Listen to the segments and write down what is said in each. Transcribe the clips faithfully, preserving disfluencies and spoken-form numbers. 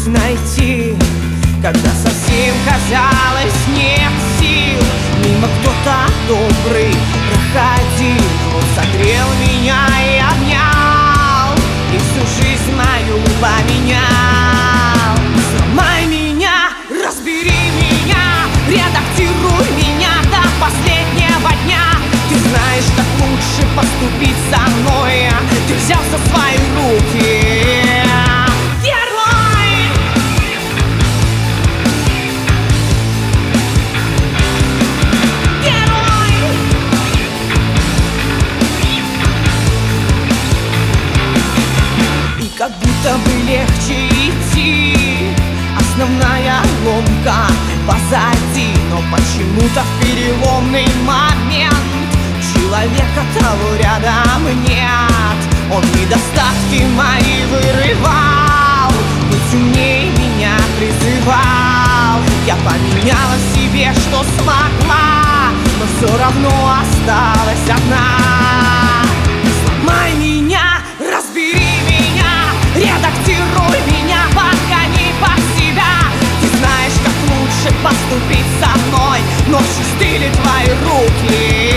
путь найти, когда совсем казалось нет сил. Мимо кто-то добрый проходил, он согрел меня и обнял, и всю жизнь мою поменял. Сломай меня, разбери меня, редактируй меня до последнего дня. Ты знаешь, как лучше поступить со мной. Ты взял в свои руки. Герой! Герой! И как будто бы легче идти, основная ломка позади, но почему-то в переломный момент человека того рядом нет. Он недостатки мои вырывал, быть умнее меня призывал. Я поменяла себе, что смогла, но все равно осталась одна. Сломай меня, разбери меня, редактируй меня, погони под себя. Ты знаешь, как лучше поступить со мной, но чисты ли твои руки?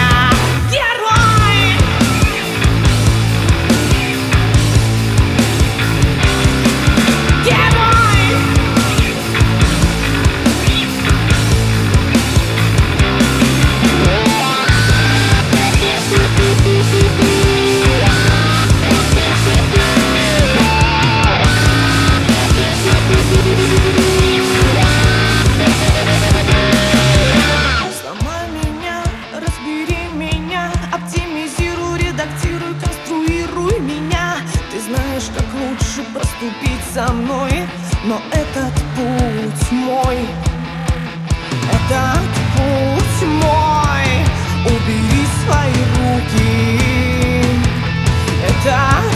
Как лучше поступить со мной, но этот путь мой, этот путь мой. Убери свои руки, это